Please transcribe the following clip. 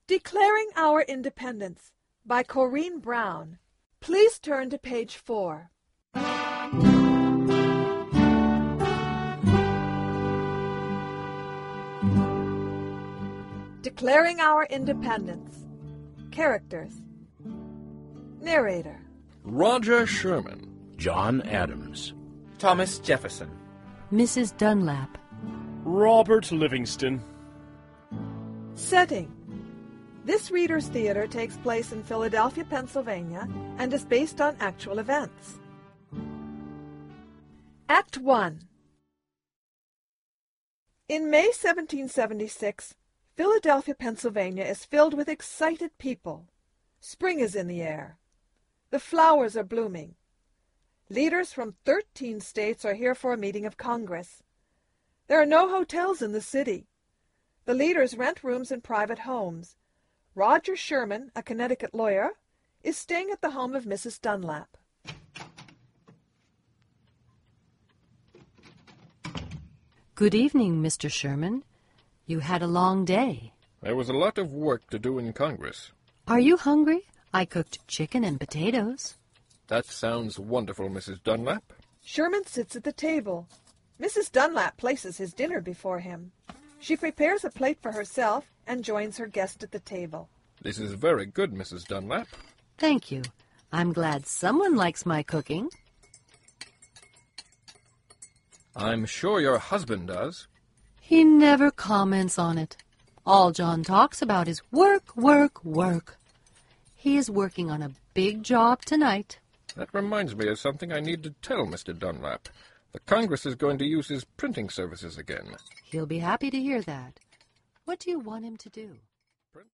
Declaring Our Independence by Corrine Brown. Please turn to page 4. Declaring Our Independence. Characters. Narrator. Roger Sherman. John Adams. Thomas Jefferson. Mrs. Dunlap. Robert Livingston. Setting. This Reader's Theater takes place in Philadelphia, Pennsylvania, and is based on actual events. Act 1. In May 1776, Philadelphia, Pennsylvania is filled with excited people. Spring is in the air. The flowers are blooming. Leaders from 13 states are here for a meeting of Congress. There are no hotels in the city. The leaders rent rooms in private homes. Roger Sherman, a Connecticut lawyer, is staying at the home of Mrs. Dunlap. Good evening, Mr. Sherman. You had a long day. There was a lot of work to do in Congress. Are you hungry? I cooked chicken and potatoes. That sounds wonderful, Mrs. Dunlap. Sherman sits at the table. Mrs. Dunlap places his dinner before him. She prepares a plate for herself and joins her guest at the table. This is very good, Mrs. Dunlap. Thank you. I'm glad someone likes my cooking. I'm sure your husband does. He never comments on it. All John talks about is work, work, work. He is working on a big job tonight. That reminds me of something I need to tell Mr. Dunlap. The Congress is going to use his printing services again. He'll be happy to hear that. What do you want him to do?